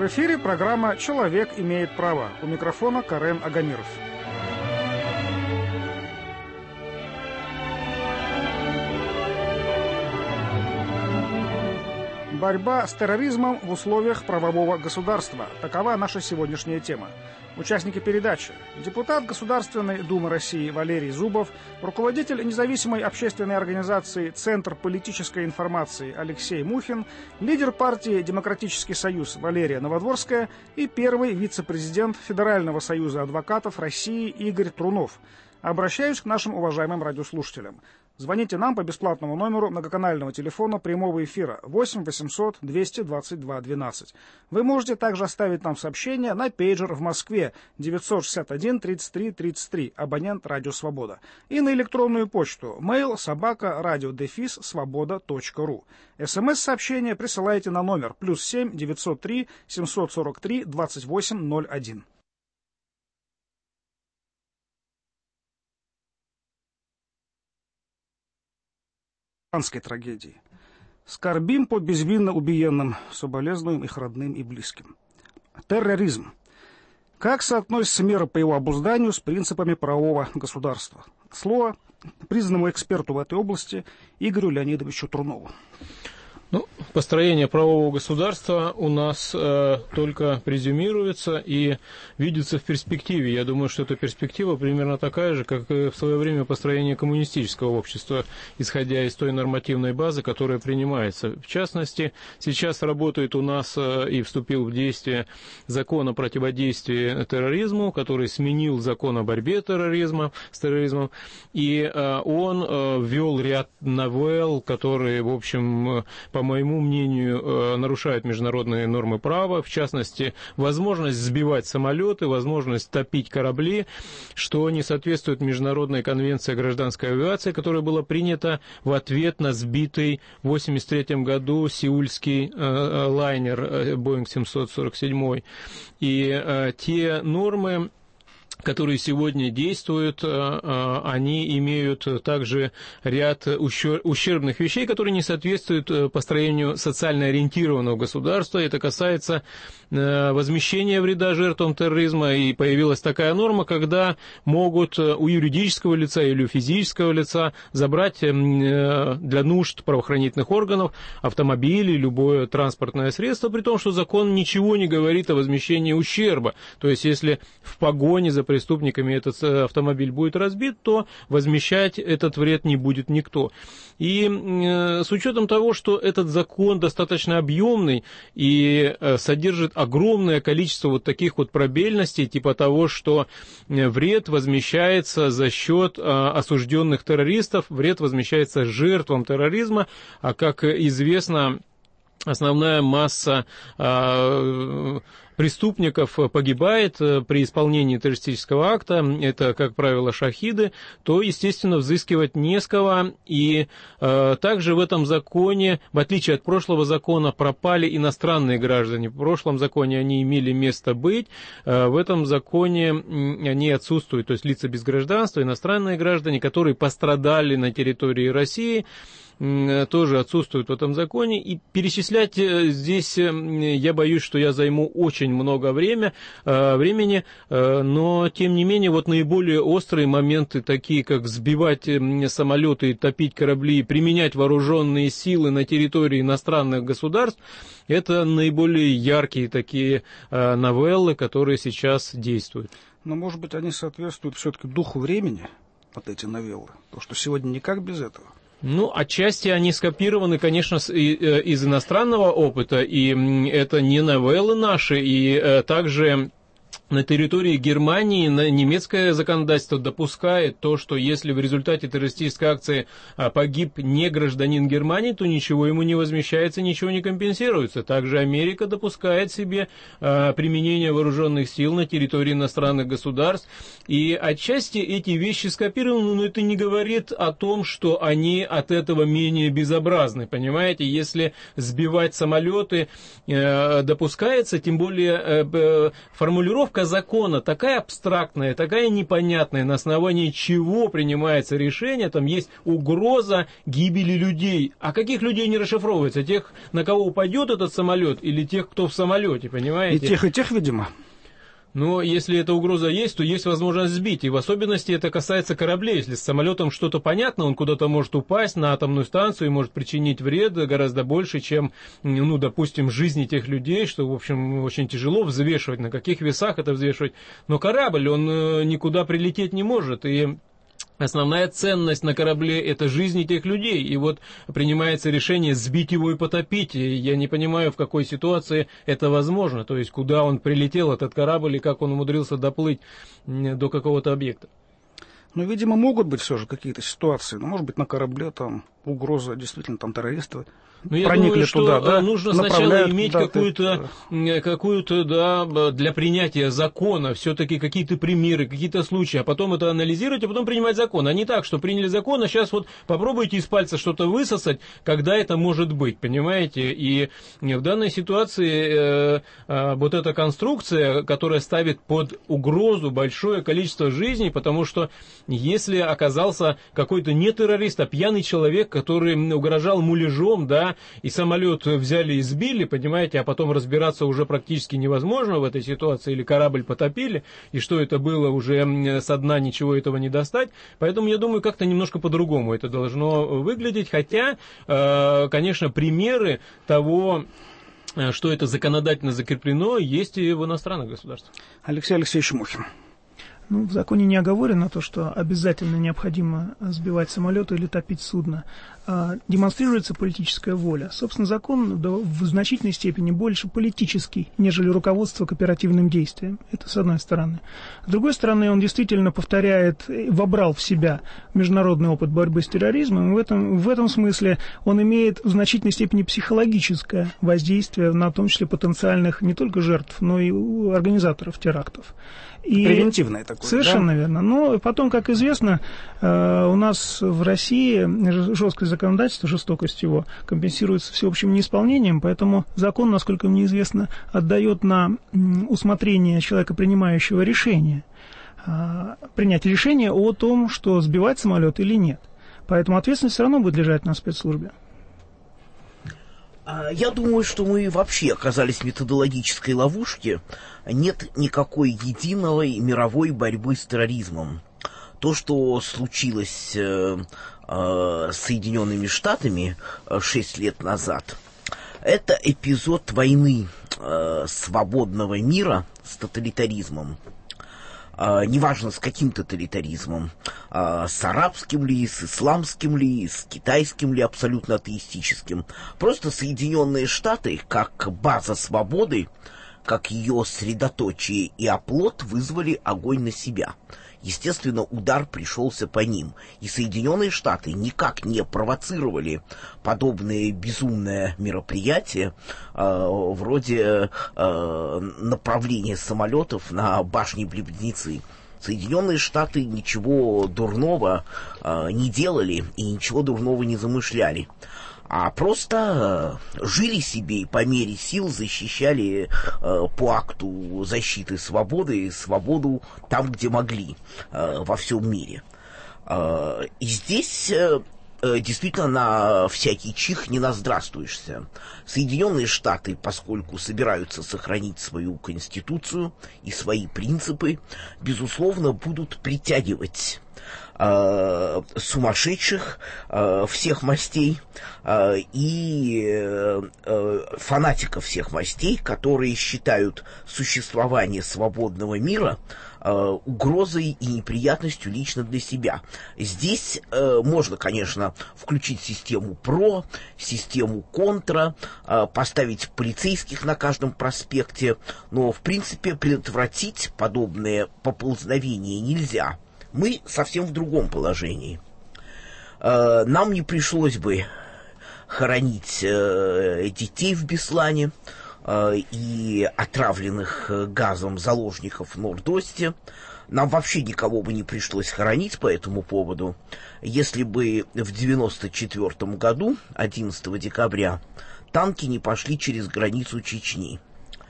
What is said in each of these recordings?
эфире программа «Человек имеет право». У микрофона Карен Агамиров. Борьба с терроризмом в условиях правового государства. Такова наша сегодняшняя тема. Участники передачи: депутат Государственной Думы России Валерий Зубов, руководитель независимой общественной организации «Центр политической информации» Алексей Мухин, лидер партии «Демократический союз» Валерия Новодворская и первый вице-президент Федерального союза адвокатов России Игорь Трунов. Обращаюсь к нашим уважаемым радиослушателям. Звоните нам по бесплатному номеру многоканального телефона прямого эфира 8 800 222 12. Вы можете также оставить нам сообщение на пейджер в Москве 961 33 33, абонент «Радио Свобода», и на электронную почту mail@radio-svoboda.ru. СМС-сообщение присылайте на номер +7 903 743 2801. Трагедии. Скорбим по безвинно убиенным, соболезнуем их родным и близким. Терроризм. Как соотносятся меры по его обузданию с принципами правового государства? Слово признанному эксперту в этой области Игорю Леонидовичу Трунову. Построение правового государства у нас только презюмируется и видится в перспективе. Я думаю, что эта перспектива примерно такая же, как и в свое время построение коммунистического общества, исходя из той нормативной базы, которая принимается. В частности, сейчас работает у нас и вступил в действие закон о противодействии терроризму, который сменил закон о борьбе с терроризмом, и он ввел ряд новелл, которые, в общем, по моему мнению, нарушают международные нормы права, в частности, возможность сбивать самолеты, возможность топить корабли, что не соответствует Международной конвенции о гражданской авиации, которая была принята в ответ на сбитый в 1983 году сеульский лайнер Boeing 747. И те нормы, которые сегодня действуют, они имеют также ряд ущербных вещей, которые не соответствуют построению социально ориентированного государства. Это касается возмещения вреда жертвам терроризма, и появилась такая норма, когда могут у юридического лица или у физического лица забрать для нужд правоохранительных органов автомобили, любое транспортное средство, при том, что закон ничего не говорит о возмещении ущерба. То есть, если в погоне за преступниками этот автомобиль будет разбит, то возмещать этот вред не будет никто. И с учетом того, что этот закон достаточно объемный и содержит огромное количество вот таких вот пробельностей, типа того, что вред возмещается за счет осужденных террористов, вред возмещается жертвам терроризма, а как известно, основная масса преступников погибает при исполнении террористического акта, это, как правило, шахиды, то, естественно, взыскивать не с кого. И также в этом законе, в отличие от прошлого закона, пропали иностранные граждане. В прошлом законе они имели место быть, в этом законе они отсутствуют, то есть лица без гражданства, иностранные граждане, которые пострадали на территории России, тоже отсутствуют в этом законе. И перечислять здесь, я боюсь, что я займу очень много времени, но, тем не менее, вот наиболее острые моменты, такие как сбивать самолеты, топить корабли, применять вооруженные силы на территории иностранных государств, это наиболее яркие такие новеллы, которые сейчас действуют. Но, может быть, они соответствуют все-таки духу времени, вот эти новеллы, потому что сегодня никак без этого. Отчасти они скопированы, конечно, из иностранного опыта, и это не новеллы наши, и также на территории Германии немецкое законодательство допускает то, что если в результате террористической акции погиб не гражданин Германии, то ничего ему не возмещается, ничего не компенсируется. Также Америка допускает себе применение вооруженных сил на территории иностранных государств. И отчасти эти вещи скопированы, но это не говорит о том, что они от этого менее безобразны. Понимаете, если сбивать самолеты допускается, тем более формулировка трактовка закона такая абстрактная, такая непонятная, на основании чего принимается решение, там есть угроза гибели людей. А каких людей не расшифровывается? Тех, на кого упадет этот самолет, или тех, кто в самолете, понимаете? И тех, видимо. Но если эта угроза есть, то есть возможность сбить. И в особенности это касается кораблей. Если с самолетом что-то понятно, он куда-то может упасть на атомную станцию и может причинить вред гораздо больше, чем, ну, допустим, жизни тех людей, что, в общем, очень тяжело взвешивать, на каких весах это взвешивать. Но корабль, он никуда прилететь не может. И основная ценность на корабле – это жизни тех людей. И вот принимается решение сбить его и потопить. И я не понимаю, в какой ситуации это возможно. То есть, куда он прилетел, этот корабль, и как он умудрился доплыть до какого-то объекта. Ну, видимо, могут быть все же какие-то ситуации. Ну, может быть, на корабле там угроза, действительно, там террористы. Но я проникли думаю, что туда, да? нужно сначала иметь какую-то, да, для принятия закона, все-таки какие-то примеры, какие-то случаи, а потом это анализировать, а потом принимать закон. А не так, что приняли закон, а сейчас вот попробуйте из пальца что-то высосать, когда это может быть, понимаете? И в данной ситуации вот эта конструкция, которая ставит под угрозу большое количество жизней, потому что если оказался какой-то не террорист, а пьяный человек, который угрожал муляжом, да, и самолет взяли и сбили, понимаете, а потом разбираться уже практически невозможно в этой ситуации, или корабль потопили, и что это было, уже со дна ничего этого не достать. Поэтому я думаю, как-то немножко по-другому это должно выглядеть, хотя, конечно, примеры того, что это законодательно закреплено, есть и в иностранных государствах. Алексей Алексеевич Мухин. Ну, в законе не оговорено то, что обязательно необходимо сбивать самолеты или топить судно. Демонстрируется политическая воля. Собственно, закон в значительной степени больше политический, нежели руководство к оперативным действиям. Это с одной стороны. С другой стороны, он действительно повторяет, вобрал в себя международный опыт борьбы с терроризмом. В этом смысле он имеет в значительной степени психологическое воздействие на, в том числе, потенциальных не только жертв, но и организаторов терактов. И превентивное такое. Совершенно верно. Но потом, как известно, у нас в России жесткое законодательство, жестокость его компенсируется всеобщим неисполнением, поэтому закон, насколько мне известно, отдает на усмотрение человека, принимающего решение, принять решение о том, что сбивать самолет или нет. Поэтому ответственность все равно будет лежать на спецслужбе. Я думаю, что мы вообще оказались в методологической ловушке. Нет никакой единой мировой борьбы с терроризмом. То, что случилось с Соединенными Штатами 6 лет назад, это эпизод войны свободного мира с тоталитаризмом. Неважно, с каким тоталитаризмом, с арабским ли, с исламским ли, с китайским ли, абсолютно атеистическим. Просто Соединенные Штаты, как база свободы, как ее средоточие и оплот, вызвали огонь на себя. Естественно, удар пришелся по ним. И Соединенные Штаты никак не провоцировали подобное безумное мероприятие, вроде направления самолетов на башни-близнецы. Соединенные Штаты ничего дурного не делали и ничего дурного не замышляли, а просто жили себе и по мере сил защищали по акту защиты свободы свободу там, где могли, во всем мире. И здесь действительно на всякий чих не наздравствуешься. Соединенные Штаты, поскольку собираются сохранить свою конституцию и свои принципы, безусловно, будут притягивать сумасшедших всех мастей и фанатиков всех мастей, которые считают существование свободного мира угрозой и неприятностью лично для себя. Здесь можно, конечно, включить систему ПРО, систему контра, поставить полицейских на каждом проспекте, но, в принципе, предотвратить подобное поползновение нельзя. Мы совсем в другом положении. Нам не пришлось бы хоронить детей в Беслане и отравленных газом заложников в Норд-Осте. Нам вообще никого бы не пришлось хоронить по этому поводу, если бы в 1994 году, 11 декабря, танки не пошли через границу Чечни.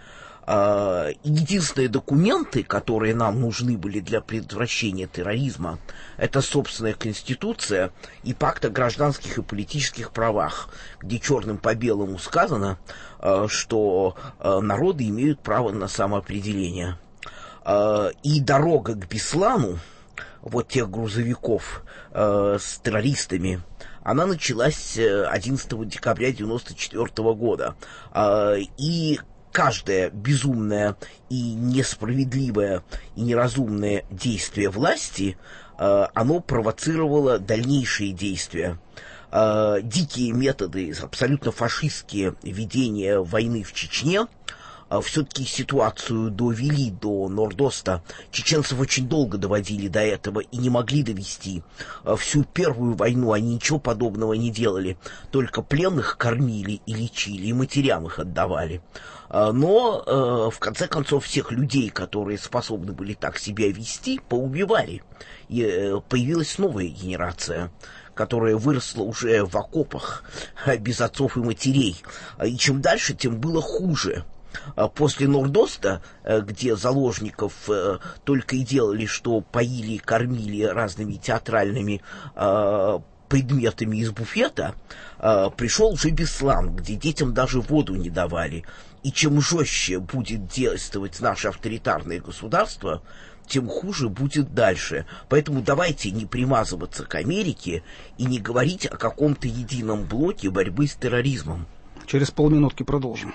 Единственные документы, которые нам нужны были для предотвращения терроризма, это собственная Конституция и Пакт о гражданских и политических правах, где черным по белому сказано, что народы имеют право на самоопределение. И дорога к Беслану, вот тех грузовиков с террористами, она началась 11 декабря 1994 года. И каждое безумное и несправедливое и неразумное действие власти, оно провоцировало дальнейшие действия. Дикие методы, абсолютно фашистские ведения войны в Чечне все-таки ситуацию довели до Норд-Оста. Чеченцев очень долго доводили до этого и не могли довести. Всю первую войну они ничего подобного не делали. Только пленных кормили и лечили, и матерям их отдавали. Но, в конце концов, всех людей, которые способны были так себя вести, поубивали. И появилась новая генерация, которая выросла уже в окопах, без отцов и матерей. И чем дальше, тем было хуже. После Норд-Оста, где заложников только и делали, что поили и кормили разными театральными предметами из буфета, пришел уже Беслан, где детям даже воду не давали. И чем жестче будет действовать наше авторитарное государство, тем хуже будет дальше. Поэтому давайте не примазываться к Америке и не говорить о каком-то едином блоке борьбы с терроризмом. Через полминутки продолжим.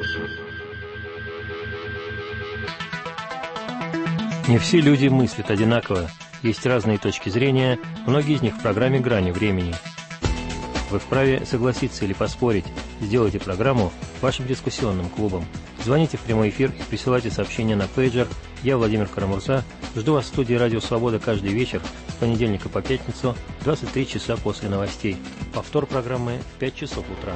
Не все люди мыслят одинаково. Есть разные точки зрения, многие из них в программе «Грани времени». Вы вправе согласиться или поспорить. Сделайте программу вашим дискуссионным клубом. Звоните в прямой эфир и присылайте сообщения на пейджер. Я, Владимир Карамурза, жду вас в студии «Радио Свобода» каждый вечер с понедельника по пятницу, 23 часа после новостей. Повтор программы в 5 часов утра.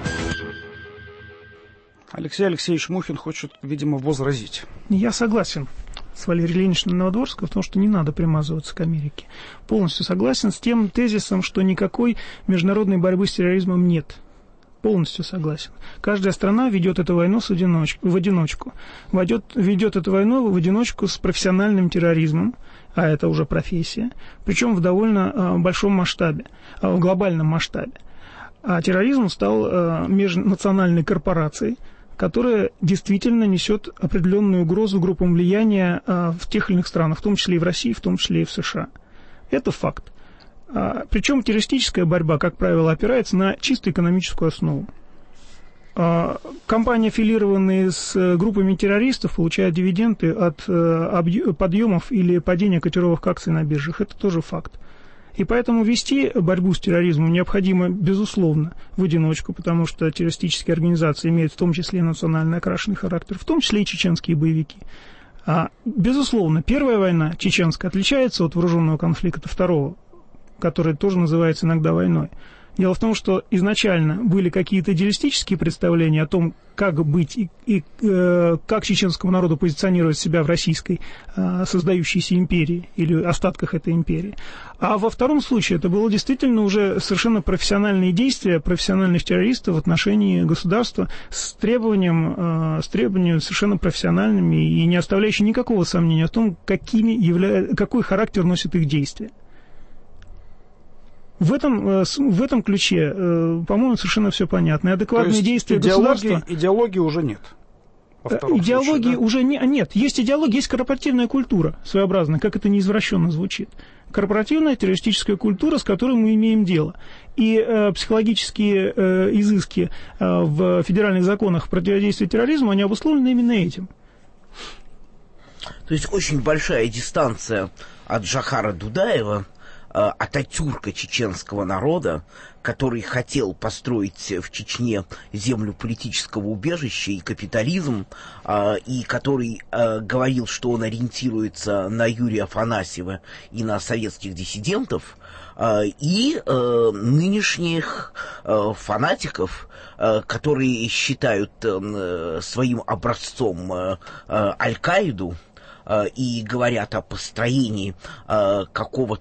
Алексей Алексеевич Мухин хочет, видимо, возразить. Я согласен с Валерием Ильиничем Новодворским в том, что не надо примазываться к Америке. Полностью согласен с тем тезисом, что никакой международной борьбы с терроризмом нет. Полностью согласен. Каждая страна ведет эту войну в одиночку. Ведет эту войну в одиночку с профессиональным терроризмом, а это уже профессия, причем в довольно большом масштабе, в глобальном масштабе. А терроризм стал межнациональной корпорацией, которая действительно несет определенную угрозу группам влияния в тех или иных странах, в том числе и в России, в том числе и в США. Это факт. Причем террористическая борьба, как правило, опирается на чисто экономическую основу. Компании, аффилированные с группами террористов, получают дивиденды от подъемов или падения котировок акций на биржах. Это тоже факт. И поэтому вести борьбу с терроризмом необходимо, безусловно, в одиночку, потому что террористические организации имеют в том числе национально окрашенный характер, в том числе и чеченские боевики. Безусловно, первая война чеченская отличается от вооруженного конфликта второго, который тоже называется иногда войной. Дело в том, что изначально были какие-то идеалистические представления о том, как быть и как чеченскому народу позиционировать себя в российской создающейся империи или остатках этой империи. А во втором случае это было действительно уже совершенно профессиональные действия профессиональных террористов в отношении государства с требованием совершенно профессиональными и не оставляющими никакого сомнения о том, какой характер носит их действия. В этом ключе, по-моему, совершенно все понятно. И адекватные действия государства... Идеологии уже нет. Идеологии уже нет. Есть идеология, есть корпоративная культура своеобразная, как это неизвращенно звучит. Корпоративная террористическая культура, с которой мы имеем дело. И психологические изыски в федеральных законах противодействия терроризму, они обусловлены именно этим. То есть очень большая дистанция от Джохара Дудаева, Ататюрка чеченского народа, который хотел построить в Чечне землю политического убежища и капитализм, и который говорил, что он ориентируется на Юрия Афанасьева и на советских диссидентов, и нынешних фанатиков, которые считают своим образцом Аль-Каиду, и говорят о построении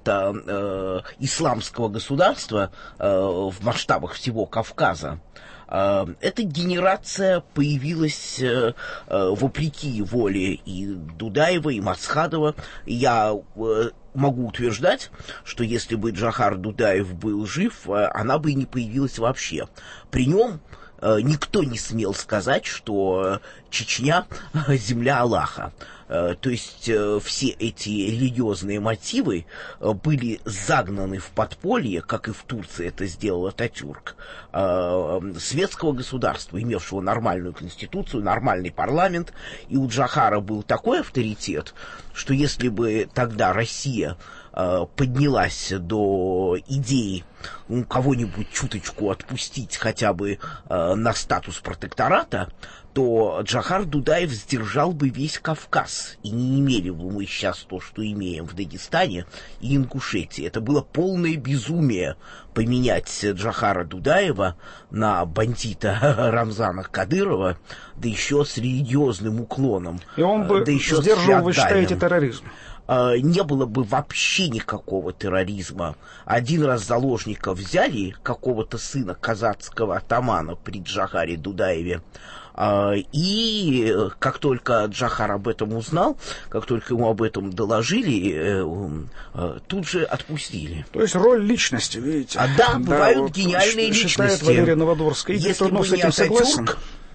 какого-то исламского государства в масштабах всего Кавказа. Эта генерация появилась вопреки воле и Дудаева, и Масхадова. Я могу утверждать, что если бы Джохар Дудаев был жив, она бы и не появилась вообще. При нем никто не смел сказать, что Чечня – земля Аллаха. То есть все эти религиозные мотивы были загнаны в подполье, как и в Турции это сделал Ататюрк, светского государства, имевшего нормальную конституцию, нормальный парламент. И у Джохара был такой авторитет, что если бы тогда Россия поднялась до идеи кого-нибудь чуточку отпустить хотя бы на статус протектората, то Джохар Дудаев сдержал бы весь Кавказ, и не имели бы мы сейчас то, что имеем в Дагестане и Ингушетии. Это было полное безумие поменять Джохара Дудаева на бандита Рамзана Кадырова, да еще с религиозным уклоном. И он бы сдерживал, вы считаете, терроризм? Не было бы вообще никакого терроризма. Один раз заложников взяли, какого-то сына казацкого атамана при Джохаре Дудаеве, и как только Джохар об этом узнал, как только ему об этом доложили, тут же отпустили. То есть роль личности, видите? Да, бывают вот гениальные личности. Считает Валерия Новодворская. Если бы с этим согласен.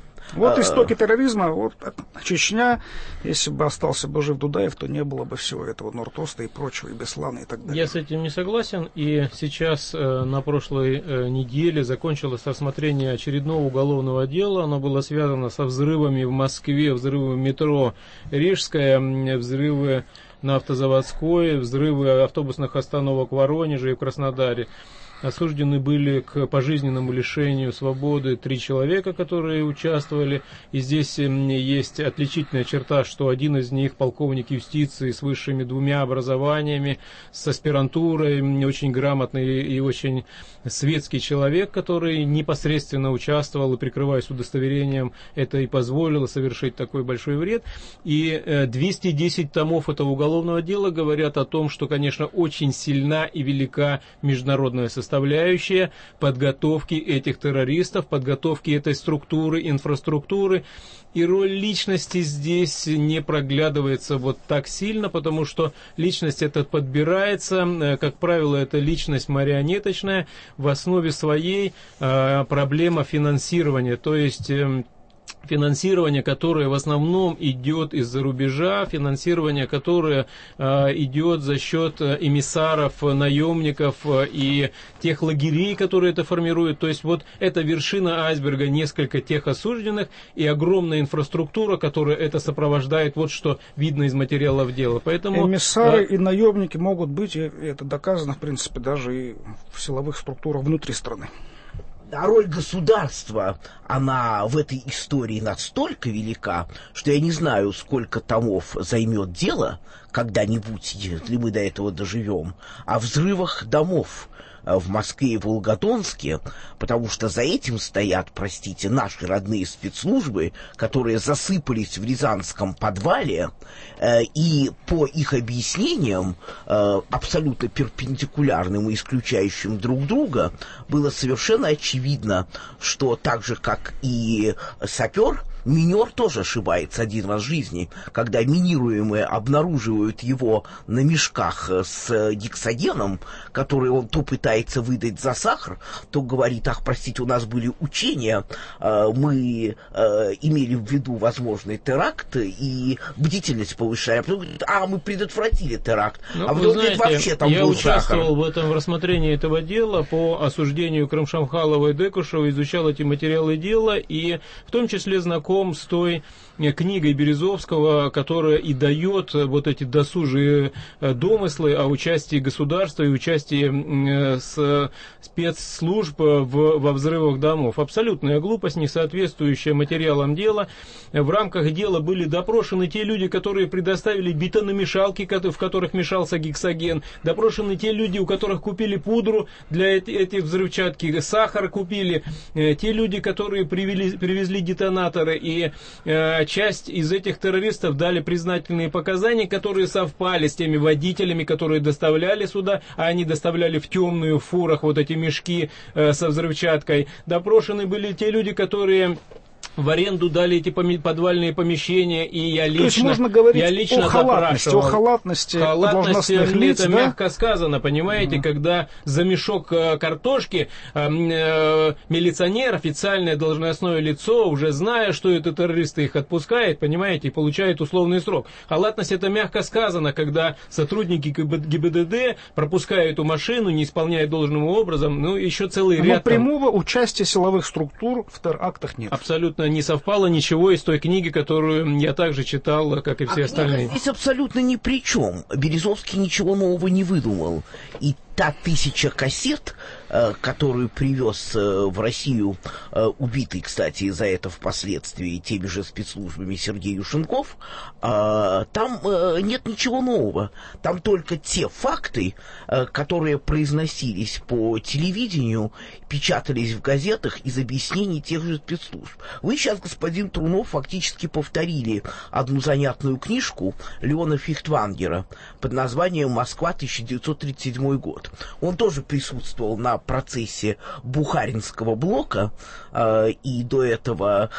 Вот истоки терроризма, вот Чечня, если бы остался бы жив Дудаев, то не было бы всего этого Норд-Оста и прочего, и Беслана и так далее. Я с этим не согласен, и сейчас на прошлой неделе закончилось рассмотрение очередного уголовного дела. Оно было связано со взрывами в Москве, взрывы в метро Рижская, взрывы на Автозаводской, взрывы автобусных остановок в Воронеже и в Краснодаре. Осуждены были к пожизненному лишению свободы 3 человека, которые участвовали. И здесь есть отличительная черта, что один из них полковник юстиции с высшими 2 образованиями, с аспирантурой, очень грамотный и очень светский человек, который непосредственно участвовал и, прикрываясь удостоверением, это и позволило совершить такой большой вред. И 210 томов этого уголовного дела говорят о том, что, конечно, очень сильна и велика международная составляющая подготовки этих террористов, подготовки этой структуры, инфраструктуры. И роль личности здесь не проглядывается вот так сильно, потому что личность эта подбирается, как правило, это личность марионеточная, в основе своей проблема финансирования, то есть финансирование, которое в основном идет из-за рубежа, финансирование, которое идет за счет эмиссаров, наемников и тех лагерей, которые это формируют. То есть вот это вершина айсберга, несколько тех осужденных и огромная инфраструктура, которая это сопровождает. Вот что видно из материалов дела. Поэтому эмиссары и наемники могут быть, и это доказано, в принципе, даже и в силовых структурах внутри страны. А роль государства, она в этой истории настолько велика, что я не знаю, сколько томов займет дело когда-нибудь, если мы до этого доживем, о взрывах домов в Москве и Волгодонске, потому что за этим стоят, простите, наши родные спецслужбы, которые засыпались в рязанском подвале, и по их объяснениям, абсолютно перпендикулярным и исключающим друг друга, было совершенно очевидно, что так же, как и сапер, минер тоже ошибается один раз в жизни, когда минируемые обнаруживают его на мешках с гексогеном, который он то пытается выдать за сахар, то говорит: ах, простите, у нас были учения, мы имели в виду возможный теракт и бдительность повышаем. Потом говорит: а, мы предотвратили теракт. А потом говорит: вообще там я был участвовал сахар. в этом рассмотрении этого дела по осуждению Крымшамхалова и Декушева, изучал эти материалы дела и в том числе знаком с той книгой Березовского, которая и дает вот эти досужие домыслы о участии государства и участии спецслужб во взрывах домов. Абсолютная глупость, не соответствующая материалам дела. В рамках дела были допрошены те люди, которые предоставили бетономешалки, в которых мешался гексоген, допрошены те люди, у которых купили пудру для этих взрывчатки, сахар купили, те люди, которые привезли детонаторы и часть из этих террористов дали признательные показания, которые совпали с теми водителями, которые доставляли сюда, а они доставляли в темную фурах вот эти мешки со взрывчаткой. Допрошены были те люди, которые в аренду дали эти подвальные помещения, и я лично, то есть можно говорить о халатности должностных лиц, это да? мягко сказано, понимаете, когда за мешок картошки милиционер, официальное должностное лицо, уже зная, что это террористы, их отпускает, понимаете, и получает условный срок. Халатность это мягко сказано, когда сотрудники ГИБДД пропускают эту машину, не исполняют должным образом, ну еще целый ряд. Но прямого участия силовых структур в терактах нет. Абсолютно не совпало ничего из той книги, которую я также читал, как и все остальные. Здесь абсолютно ни при чем. Березовский ничего нового не выдумал. И та 1000 кассет, которую привез в Россию, убитый, кстати, за это впоследствии теми же спецслужбами Сергей Юшенков, там нет ничего нового. Там только те факты, которые произносились по телевидению, печатались в газетах из объяснений тех же спецслужб. Вы сейчас, господин Трунов, фактически повторили одну занятную книжку Леона Фихтвангера под названием «Москва, 1937 год». Он тоже присутствовал на процессе Бухаринского блока и до этого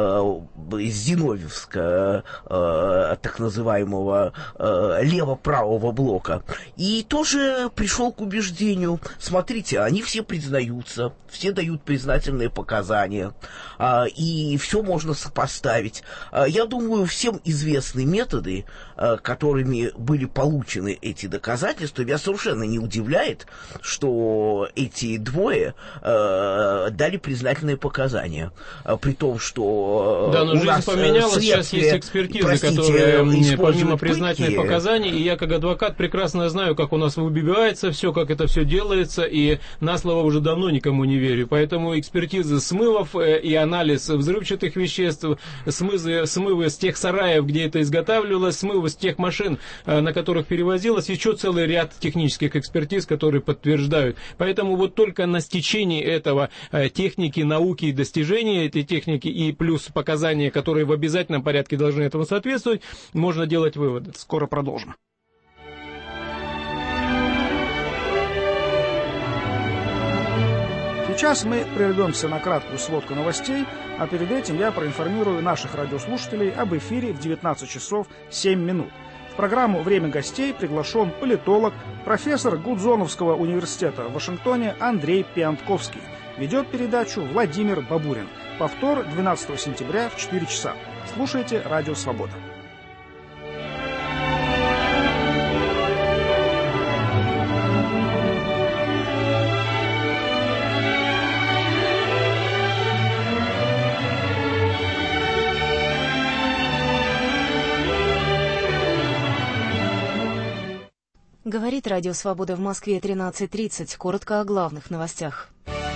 Зиновьевска, так называемого лево-правого блока. И тоже пришел к убеждению, смотрите, они все признаются, все дают признательные показания, и все можно сопоставить. Я думаю, всем известны методы, которыми были получены эти доказательства. Меня совершенно не удивляет, что эти двое дали признательные показания, при том, что да, но жизнь нас поменялась, сейчас есть экспертизы, которые помимо признательных показаний, и я как адвокат прекрасно знаю, как у нас выбивается все, как это все делается, и на слово уже давно никому не верю, поэтому экспертизы смывов и анализ взрывчатых веществ, смывы с тех сараев, где это изготавливалось, смывы с тех машин, на которых перевозилось, еще целый ряд технических экспертиз, которые подтверждают. Поэтому вот только на стечении этого техники, науки и достижения этой техники и плюс показания, которые в обязательном порядке должны этому соответствовать, можно делать выводы. Скоро продолжим. Сейчас мы прервемся на краткую сводку новостей, а перед этим я проинформирую наших радиослушателей об эфире в 19 часов 7 минут. В программу «Время гостей» приглашен политолог, профессор Гудзоновского университета в Вашингтоне Андрей Пиантковский. Ведет передачу Владимир Бабурин. Повтор 12 сентября в 4 часа. Слушайте «Радио Свобода». Говорит Радио Свобода в Москве 13:30. Коротко о главных новостях.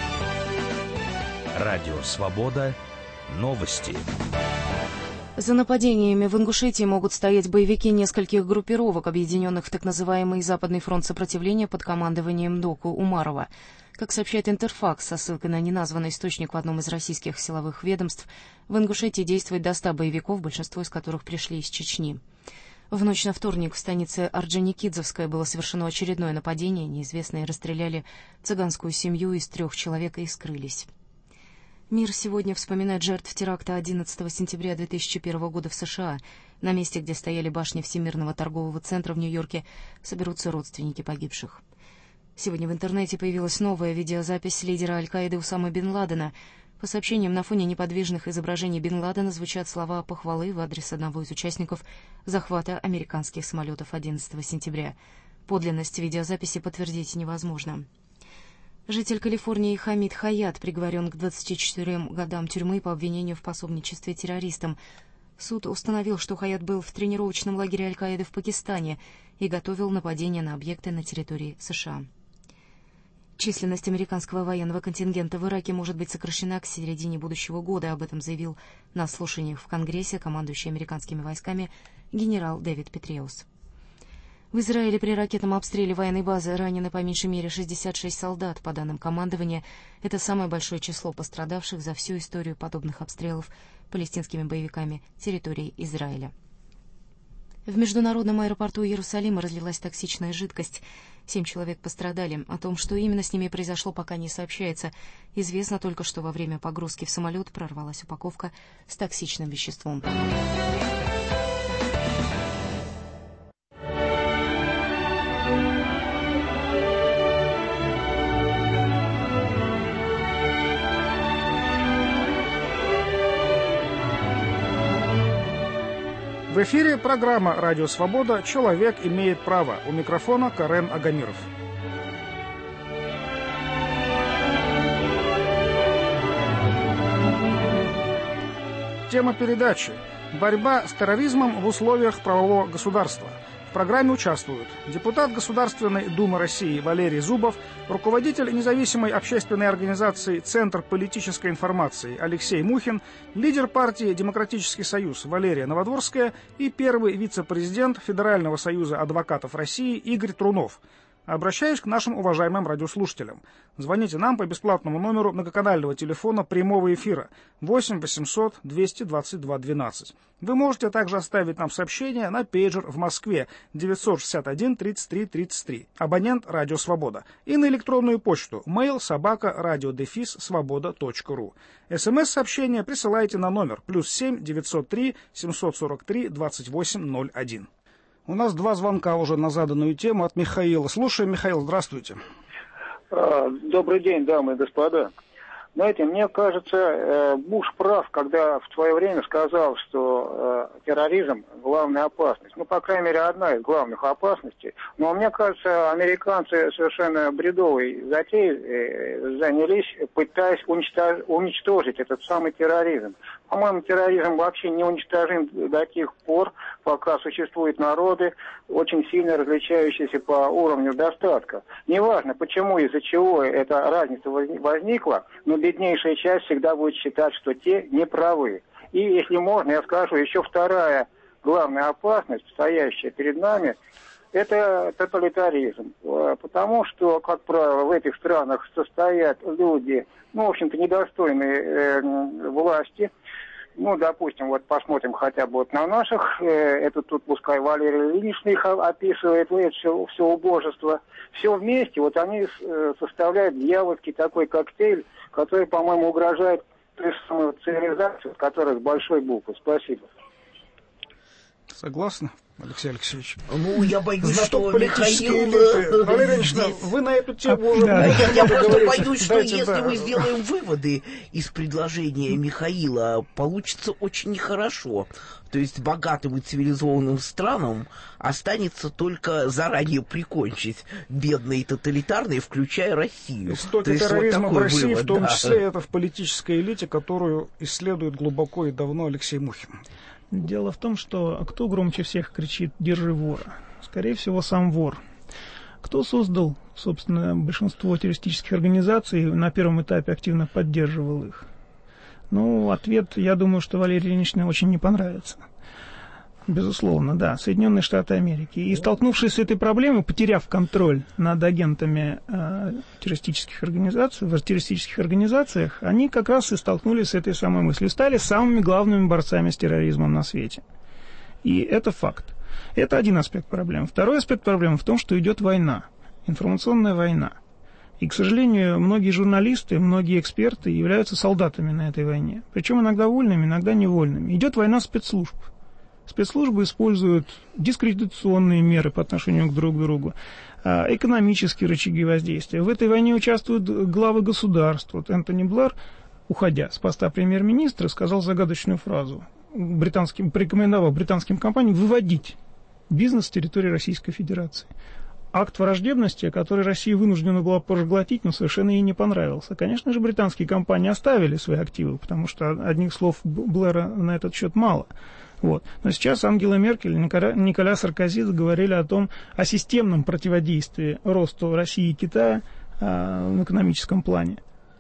Радио Свобода. Новости. За нападениями в Ингушетии могут стоять боевики нескольких группировок, объединенных в так называемый Западный фронт сопротивления под командованием Доку Умарова. Как сообщает Интерфакс со ссылкой на неназванный источник в одном из российских силовых ведомств, в Ингушетии действует до 100 боевиков, большинство из которых пришли из Чечни. В ночь на вторник в станице Орджоникидзевская было совершено очередное нападение. Неизвестные расстреляли цыганскую семью из 3 человек и скрылись. Мир сегодня вспоминает жертв теракта 11 сентября 2001 года в США. На месте, где стояли башни Всемирного торгового центра в Нью-Йорке, соберутся родственники погибших. Сегодня в интернете появилась новая видеозапись лидера Аль-Каиды Усамы бен Ладена. По сообщениям, на фоне неподвижных изображений бен Ладена звучат слова похвалы в адрес одного из участников захвата американских самолетов 11 сентября. Подлинность видеозаписи подтвердить невозможно. Житель Калифорнии Хамид Хаят приговорен к 24 годам тюрьмы по обвинению в пособничестве террористам. Суд установил, что Хаят был в тренировочном лагере Аль-Каиды в Пакистане и готовил нападение на объекты на территории США. Численность американского военного контингента в Ираке может быть сокращена к середине будущего года. Об этом заявил на слушаниях в Конгрессе командующий американскими войсками генерал Дэвид Петреус. В Израиле при ракетном обстреле военной базы ранены по меньшей мере 66 солдат. По данным командования, это самое большое число пострадавших за всю историю подобных обстрелов палестинскими боевиками территории Израиля. В международном аэропорту Иерусалима разлилась токсичная жидкость. 7 человек пострадали. О том, что именно с ними произошло, пока не сообщается. Известно только, что во время погрузки в самолет прорвалась упаковка с токсичным веществом. В эфире программа «Радио Свобода. Человек имеет право». У микрофона Карен Агамиров. Тема передачи – борьба с терроризмом в условиях правового государства. В программе участвуют депутат Государственной Думы России Валерий Зубов, руководитель независимой общественной организации «Центр политической информации» Алексей Мухин, лидер партии «Демократический союз» Валерия Новодворская и первый вице-президент Федерального союза адвокатов России Игорь Трунов. Обращаюсь к нашим уважаемым радиослушателям. Звоните нам по бесплатному номеру многоканального телефона прямого эфира 8 800 222 12. Вы можете также оставить нам сообщение на пейджер в Москве 961 33 33, абонент «Радио Свобода», и на электронную почту mail@radio-svoboda.ru. СМС-сообщение присылайте на номер +7 903 743 2801. У нас 2 звонка уже на заданную тему от Михаила. Слушаем, Михаил, здравствуйте. Добрый день, дамы и господа. Знаете, мне кажется, Буш прав, когда в свое время сказал, что терроризм – главная опасность. Ну, по крайней мере, одна из главных опасностей. Но мне кажется, американцы совершенно бредовой затеей занялись, пытаясь уничтожить этот самый терроризм. По-моему, терроризм вообще не уничтожим до тех пор, пока существуют народы, очень сильно различающиеся по уровню достатка. Неважно, почему, из-за чего эта разница возникла, но беднейшая часть всегда будет считать, что те не правы. И, если можно, я скажу, еще вторая главная опасность, стоящая перед нами, это тоталитаризм. Потому что, как правило, в этих странах состоят люди, ну, в общем-то, недостойные власти. Ну, допустим, вот посмотрим хотя бы вот на наших, это тут пускай Валерий Ильич их описывает, это все убожество. Все вместе, вот они составляют дьявольский такой коктейль, который, по-моему, угрожает той самой цивилизации, которая с большой буквы. Спасибо. Согласны, Алексей Алексеевич? Ну, я боюсь, что политические Михаил... элиты. Валерий Ильич, вы на эту тему уже... Я просто боюсь, что дайте, если мы сделаем выводы из предложения Михаила, получится очень нехорошо. То есть богатым и цивилизованным странам останется только заранее прикончить бедные и тоталитарные, включая Россию. Истоки терроризма в России, в том числе, это в политической элите, которую исследует глубоко и давно Алексей Мухин. Дело в том, что кто громче всех кричит «держи вора»? Скорее всего, сам вор. Кто создал, собственно, большинство террористических организаций и на первом этапе активно поддерживал их? Ну, ответ, я думаю, что Валерию Ильичу очень не понравится. Безусловно, да, Соединенные Штаты Америки. И столкнувшись с этой проблемой, потеряв контроль над агентами террористических организаций, в террористических организациях, они как раз и столкнулись с этой самой мыслью, стали самыми главными борцами с терроризмом на свете. И это факт. Это один аспект проблемы. Второй аспект проблемы в том, что идет война, информационная война. И, к сожалению, многие журналисты, многие эксперты являются солдатами на этой войне. Причем иногда вольными, иногда невольными. Идет война спецслужб. Спецслужбы используют дискредитационные меры по отношению друг к другу, экономические рычаги воздействия. В этой войне участвуют главы государств. Вот Энтони Блэр, уходя с поста премьер-министра, сказал загадочную фразу, порекомендовал британским компаниям выводить бизнес с территории Российской Федерации. Акт враждебности, который Россия вынуждена была проглотить, но совершенно ей не понравился. Конечно же, британские компании оставили свои активы, потому что одних слов Блэра на этот счет мало. Вот. Но сейчас Ангела Меркель и Николя Саркози заговорили о системном противодействии росту России и Китая в экономическом плане.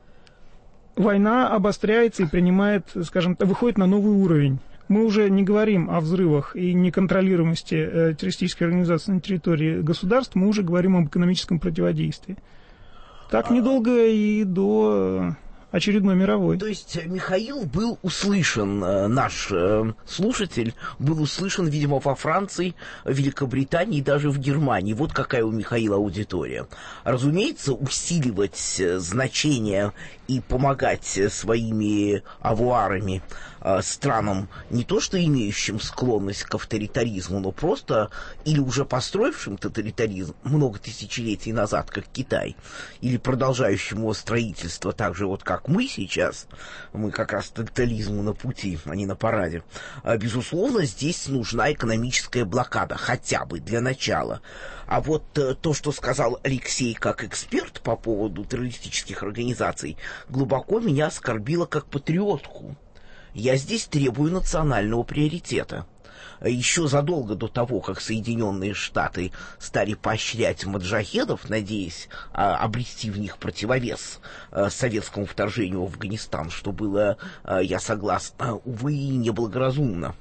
Война обостряется и принимает, скажем, выходит на новый уровень. Мы уже не говорим о взрывах и неконтролируемости террористической организации на территории государств, мы уже говорим об экономическом противодействии. Так недолго и до очередной мировой. То есть Михаил был услышан, наш слушатель был услышан, видимо, во Франции, в Великобритании и даже в Германии. Вот какая у Михаила аудитория. Разумеется, усиливать значение и помогать своими авуарами странам, не то что имеющим склонность к авторитаризму, но просто или уже построившим тоталитаризм много тысячелетий назад, как Китай, или продолжающим его строительство так же, вот как мы сейчас, мы как раз к тоталитаризму на пути, а не на параде. Безусловно, здесь нужна экономическая блокада, хотя бы для начала. А вот то, что сказал Алексей как эксперт по поводу террористических организаций, глубоко меня оскорбило как патриотку. Я здесь требую национального приоритета. Еще задолго до того, как Соединенные Штаты стали поощрять маджахедов, надеясь обрести в них противовес советскому вторжению в Афганистан, что было, я согласен, увы, неблагоразумно.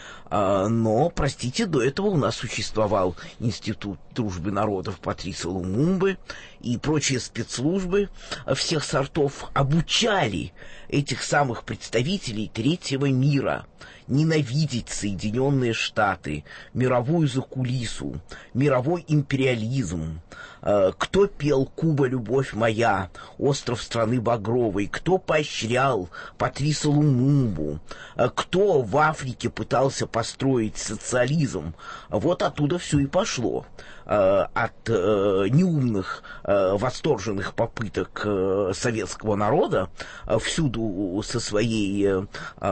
Но, простите, до этого у нас существовал Институт дружбы народов Патриса Лумумбы, и прочие спецслужбы всех сортов обучали этих самых представителей третьего мира ненавидеть Соединенные Штаты, мировую закулису, мировой империализм. Кто пел «Куба, любовь моя», «Остров страны Багровой», кто поощрял Патриса Лумумбу, кто в Африке пытался построить социализм. Вот оттуда все и пошло. От неумных, восторженных попыток советского народа всюду со своей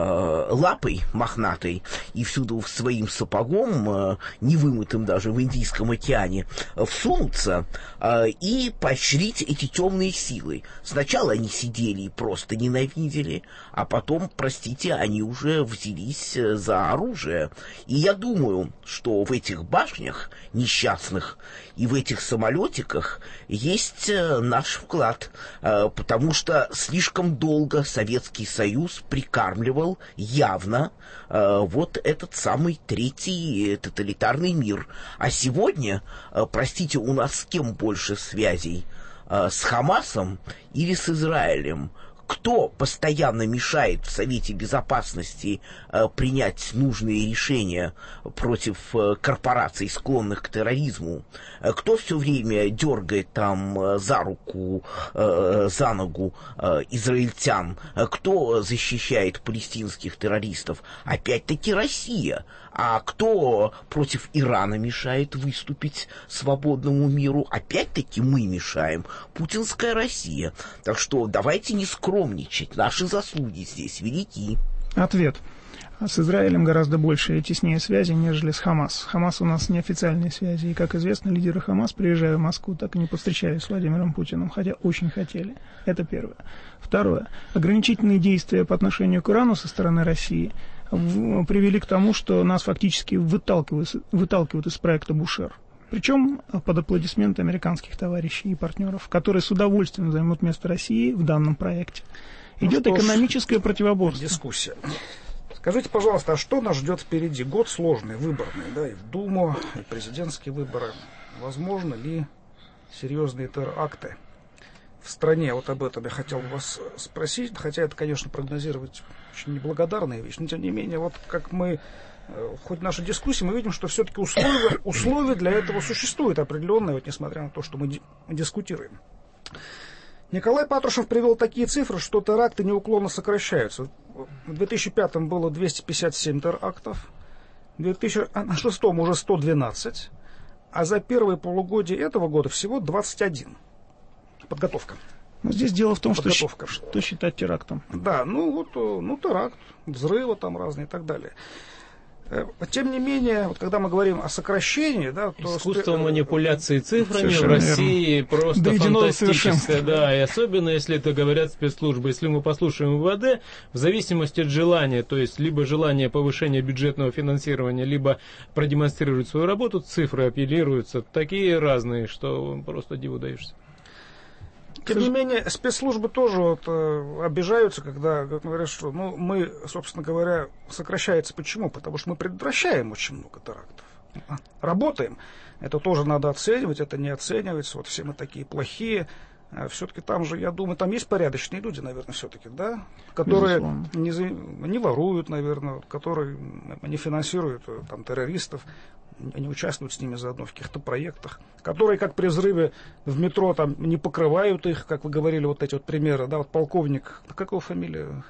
лапой мохнатой и всюду своим сапогом, невымытым даже в Индийском океане, всунуться и поощрить эти темные силы. Сначала они сидели и просто ненавидели, а потом, простите, они уже взялись за оружие. И я думаю, что в этих башнях несчастных и в этих самолетиках есть наш вклад, потому что слишком долго Советский Союз прикармливал явно вот этот самый третий тоталитарный мир. А сегодня, простите, у нас с кем больше связей? С Хамасом или с Израилем? Кто постоянно мешает в Совете Безопасности принять нужные решения против корпораций, склонных к терроризму? Кто все время дергает там за руку, за ногу израильтян? Кто защищает палестинских террористов? Опять-таки Россия. А кто против Ирана мешает выступить свободному миру? Опять-таки мы мешаем. Путинская Россия. Так что давайте не скромничать. Наши заслуги здесь велики. Ответ. С Израилем гораздо больше и теснее связи, нежели с Хамас. Хамас у нас неофициальные связи. И, как известно, лидеры Хамас, приезжая в Москву, так и не повстречались с Владимиром Путиным, хотя очень хотели. Это первое. Второе. Ограничительные действия по отношению к Ирану со стороны России привели к тому, что нас фактически выталкивают из проекта «Бушер». Причем под аплодисменты американских товарищей и партнеров, которые с удовольствием займут место России в данном проекте. Идет экономическое противоборство. Дискуссия. Скажите, пожалуйста, а что нас ждет впереди? Год сложный, выборный, да, и в Думу, и президентские выборы. Возможно ли серьезные теракты в стране? Вот об этом я хотел вас спросить, хотя это, конечно, прогнозировать очень неблагодарная вещь, но тем не менее, вот как мы в ходе нашей дискуссии мы видим, что все-таки условия для этого существуют определенные, вот несмотря на то, что мы дискутируем. Николай Патрушев привел такие цифры, что теракты неуклонно сокращаются. В 2005 было 257 терактов, в 2006 уже 112, а за первые полугодие этого года всего 21. Подготовка. Но здесь дело в том, что считать терактом. Да, теракт, взрывы там разные и так далее. Тем не менее, вот когда мы говорим о сокращении, да, то искусство манипуляции цифрами в России просто фантастическое, да, и особенно если это говорят спецслужбы. Если мы послушаем МВД, в зависимости от желания, то есть либо желание повышения бюджетного финансирования, либо продемонстрировать свою работу, цифры апеллируются такие разные, что просто диву даешься. Тем не менее, спецслужбы тоже обижаются, когда говорят, что мы, собственно говоря, сокращается. Почему? Потому что мы предотвращаем очень много терактов. Работаем. Это тоже надо оценивать, это не оценивается. Вот все мы такие плохие. все-таки там же, я думаю, там есть порядочные люди, наверное, все-таки, да, которые не воруют, наверное, которые не финансируют там террористов, не участвуют с ними заодно в каких-то проектах, которые, как при взрыве в метро, там не покрывают их, как вы говорили, вот эти вот примеры, да, вот полковник, как его фамилия?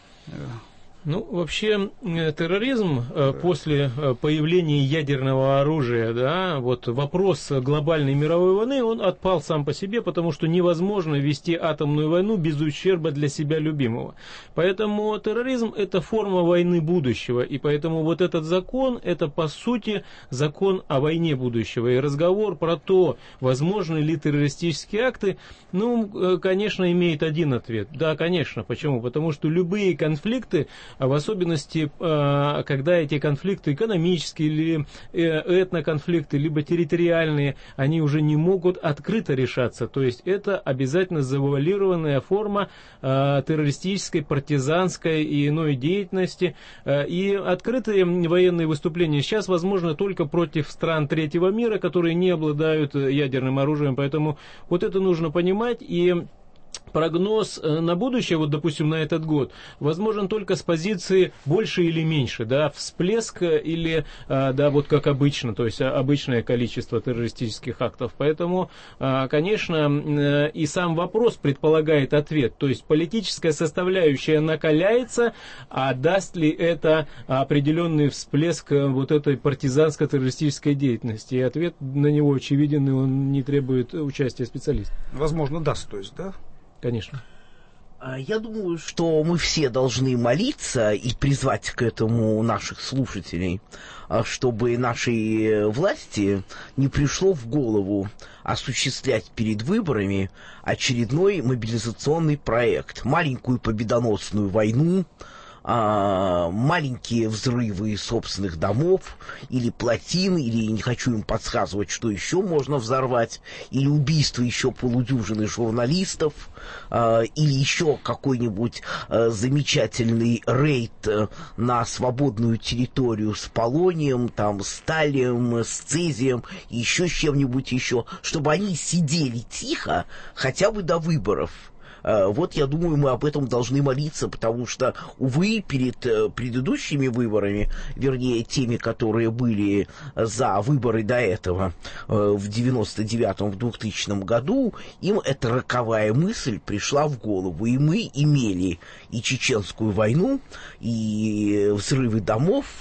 Ну, вообще, терроризм после появления ядерного оружия, да, вот вопрос глобальной мировой войны, он отпал сам по себе, потому что невозможно вести атомную войну без ущерба для себя любимого. Поэтому терроризм – это форма войны будущего, и поэтому вот этот закон – это, по сути, закон о войне будущего. И разговор про то, возможны ли террористические акты, ну, конечно, имеет один ответ. Да, конечно. Почему? Потому что любые конфликты, в особенности, когда эти конфликты экономические или этноконфликты, либо территориальные, они уже не могут открыто решаться. То есть это обязательно завуалированная форма террористической, партизанской и иной деятельности. И открытые военные выступления сейчас возможно только против стран третьего мира, которые не обладают ядерным оружием. Поэтому вот это нужно понимать. И прогноз на будущее, вот, допустим, на этот год, возможен только с позиции больше или меньше, да, всплеск или, да, вот как обычно, то есть обычное количество террористических актов. Поэтому, конечно, и сам вопрос предполагает ответ, то есть политическая составляющая накаляется, а даст ли это определенный всплеск вот этой партизанско-террористической деятельности? И ответ на него очевиден, и он не требует участия специалистов. Возможно, даст, то есть, да? Конечно. Я думаю, что мы все должны молиться и призвать к этому наших слушателей, чтобы нашей власти не пришло в голову осуществлять перед выборами очередной мобилизационный проект, маленькую победоносную войну, маленькие взрывы собственных домов или плотин, или не хочу им подсказывать, что еще можно взорвать, или убийство еще полудюжины журналистов, или еще какой-нибудь замечательный рейд на свободную территорию с полонием, там, с талием, с цезием, еще с чем-нибудь еще, чтобы они сидели тихо хотя бы до выборов. Вот, я думаю, мы об этом должны молиться, потому что, увы, перед предыдущими выборами, вернее, теми, которые были за выборы до этого, в 99-м, в 2000 году, им эта роковая мысль пришла в голову. И мы имели и Чеченскую войну, и взрывы домов,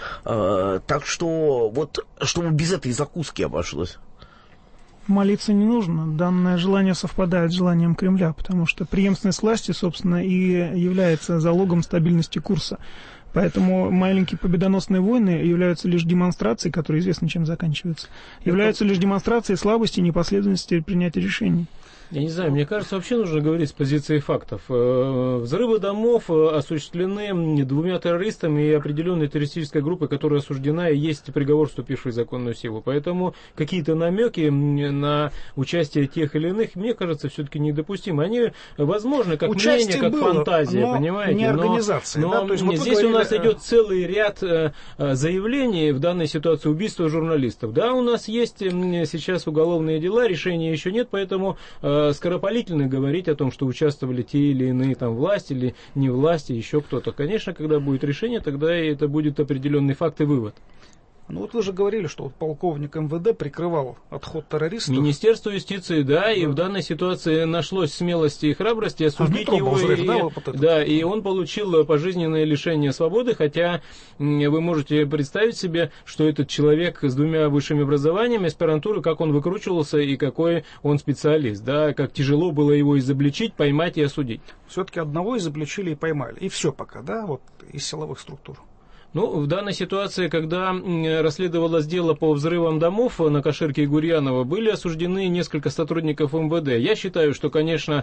так что, вот, чтобы без этой закуски обошлось. Молиться не нужно. Данное желание совпадает с желанием Кремля, потому что преемственность власти, собственно, и является залогом стабильности курса. Поэтому маленькие победоносные войны являются лишь демонстрацией, которая известно, чем заканчивается. Являются лишь демонстрацией слабости и непоследовательности принятия решений. Я не знаю, мне кажется, вообще нужно говорить с позиции фактов. Взрывы домов осуществлены двумя террористами и определенной террористической группой, которая осуждена, и есть приговор, вступивший в законную силу. Поэтому какие-то намеки на участие тех или иных, мне кажется, все-таки недопустимы. Они возможны как участие мнение, как было, фантазия, понимаете? Не организация. Но да? То есть, вот здесь у нас идет целый ряд заявлений, в данной ситуации убийства журналистов. Да, у нас есть сейчас уголовные дела, решения еще нет, поэтому скоропалительно говорить о том, что участвовали те или иные там власти или не власти, еще кто-то. Конечно, когда будет решение, тогда это будет определенный факт и вывод. Ну вот вы же говорили, что вот полковник МВД прикрывал отход террористов. Министерство юстиции, да, и в данной ситуации нашлось смелости и храбрости осудить его. Взрыв, и он получил пожизненное лишение свободы, хотя вы можете представить себе, что этот человек с двумя высшими образованиями, аспирантуры, как он выкручивался и какой он специалист, да, как тяжело было его изобличить, поймать и осудить. Все-таки одного изобличили и поймали. И все пока, да, вот из силовых структур. Ну, в данной ситуации, когда расследовалось дело по взрывам домов на Каширке и Гурьянова, были осуждены несколько сотрудников МВД. Я считаю, что, конечно,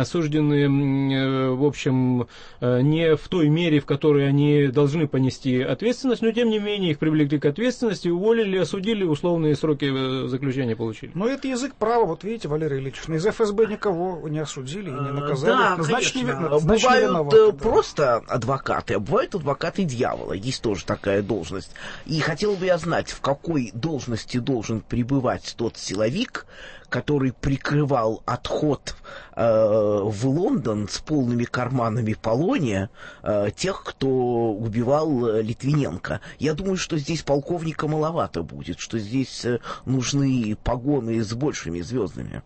осуждены, в общем, не в той мере, в которой они должны понести ответственность, но, тем не менее, их привлекли к ответственности, уволили, осудили, условные сроки заключения получили. Но это язык права, вот видите, Валерий Ильич, из ФСБ никого не осудили и не наказали. Да, значит, бывают просто адвокаты, а бывают адвокаты дьявола. есть тоже такая должность. И хотел бы я знать, в какой должности должен пребывать тот силовик, который прикрывал отход в Лондон с полными карманами полония тех, кто убивал Литвиненко. Я думаю, что здесь полковника маловато будет, что здесь нужны погоны с большими звездами.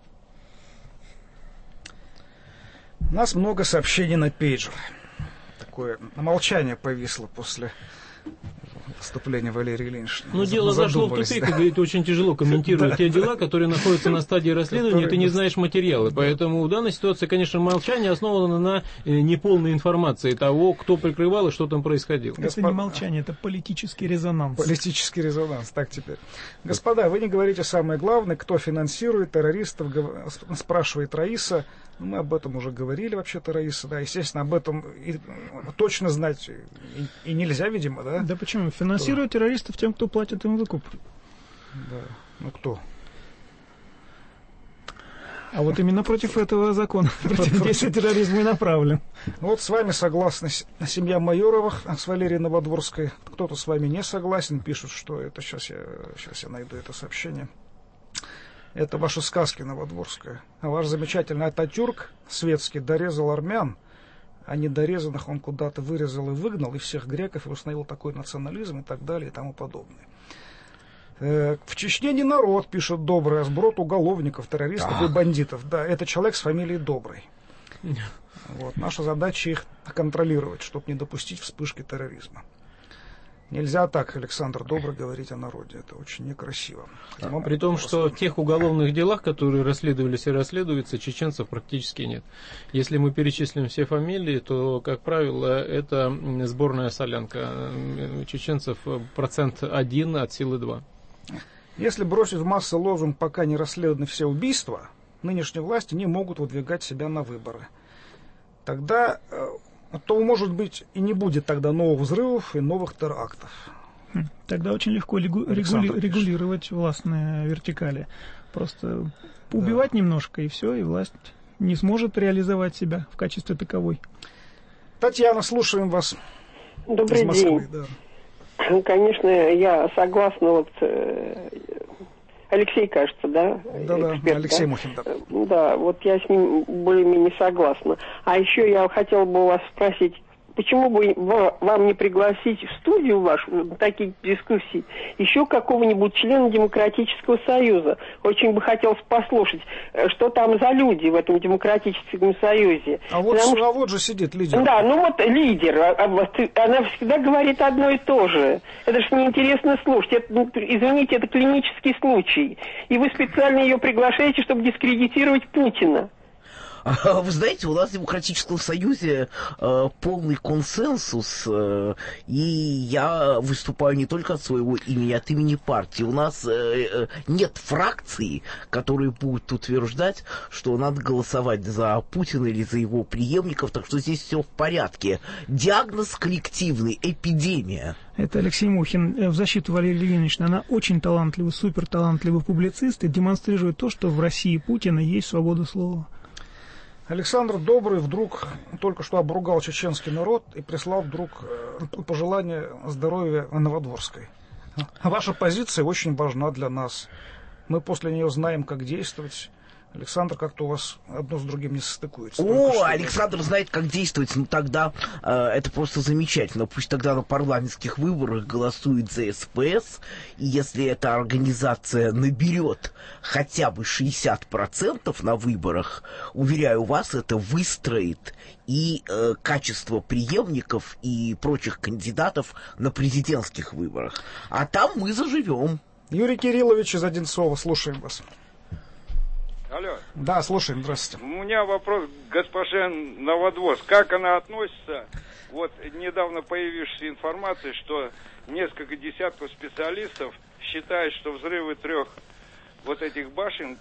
У нас много сообщений на пейджер. Такое молчание повисло после выступления Валерия Ильинична. Ну, дело зашло в тупик, и, говорит, очень тяжело комментировать те дела, которые находятся на стадии расследования, ты не знаешь материалы. Поэтому в данной ситуации, конечно, молчание основано на неполной информации того, кто прикрывал и что там происходило. Это не молчание, это политический резонанс. Политический резонанс, так теперь. Господа, вы не говорите самое главное, кто финансирует террористов, спрашивает Раиса. Мы об этом уже говорили, вообще-то, Раиса, да, естественно, об этом и точно знать и нельзя, видимо, да? Да почему? Финансируют террористов тем, кто платит им выкуп. Да, ну кто? А вот именно против этого закона, против действия терроризма и направлен. Ну вот с вами согласна семья Майоровых с Валерией Новодворской. Кто-то с вами не согласен, пишут, что это... Сейчас я найду это сообщение. Это ваши сказки, Новодворская. А ваш замечательный Ататюрк светский дорезал армян, а недорезанных он куда-то вырезал и выгнал, и всех греков, и установил такой национализм, и так далее, и тому подобное. В Чечне не народ, пишет Добрый, а сброд уголовников, террористов и бандитов. Да, это человек с фамилией Добрый. Вот. Наша задача их контролировать, чтобы не допустить вспышки терроризма. Нельзя так, Александр Добрый, говорить о народе. Это очень некрасиво. При том, что в тех уголовных делах, которые расследовались и расследуются, чеченцев практически нет. Если мы перечислим все фамилии, то, как правило, это сборная солянка. Чеченцев 1% от силы 2. Если бросить в массы лозунг «пока не расследованы все убийства», нынешние власти не могут выдвигать себя на выборы. Тогда... то, может быть, и не будет тогда новых взрывов и новых терактов. Тогда очень легко регулировать властные вертикали. Просто убивать немножко, и все, и власть не сможет реализовать себя в качестве таковой. Татьяна, слушаем вас. Добрый день. Да. Конечно, я согласна вот... Алексей, кажется, да? Да, Алексей Мухин, да. Да, вот я с ним более-менее согласна. А еще я хотела бы у вас спросить, почему бы вам не пригласить в студию вашу на такие дискуссии еще какого-нибудь члена Демократического Союза? Очень бы хотелось послушать, что там за люди в этом Демократическом Союзе. А вот же сидит лидер. Да, ну вот лидер, она всегда говорит одно и то же. Это же неинтересно слушать. Это, извините, это клинический случай. И вы специально ее приглашаете, чтобы дискредитировать Путина. Вы знаете, у нас в Демократическом Союзе полный консенсус, и я выступаю не только от своего имени, а от имени партии. У нас нет фракции, которые будут утверждать, что надо голосовать за Путина или за его преемников, так что здесь все в порядке. Диагноз коллективный, эпидемия. Это Алексей Мухин в защиту Валерии Ильиничны. Она очень талантливый, суперталантливый публицист и демонстрирует то, что в России Путина есть свобода слова. Александр Добрый вдруг только что обругал чеченский народ и прислал вдруг пожелание здоровья Новодворской. Ваша позиция очень важна для нас. Мы после нее знаем, как действовать. Александр, как-то у вас одно с другим не состыкуется. Александр знает, как действовать, но тогда это просто замечательно. Пусть тогда на парламентских выборах голосует за СПС, и если эта организация наберет хотя бы 60% на выборах, уверяю вас, это выстроит и качество преемников и прочих кандидатов на президентских выборах. А там мы заживем. Юрий Кириллович из Одинцова, слушаем вас. Алло. Да, слушаем, здравствуйте. У меня вопрос к госпоже Новодворс. Как она относится, вот недавно появившейся информации, что несколько десятков специалистов считают, что взрывы 3 вот этих башен,